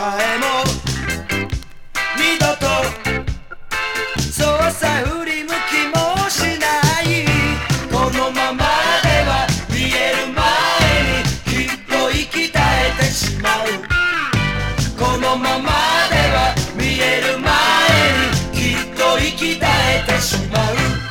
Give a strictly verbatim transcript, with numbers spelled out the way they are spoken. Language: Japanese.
えも二度とそうさ振り向きもしない。このままでは見える前にきっと息絶えてしまう。このままでは見える前にきっと息絶えてしまう。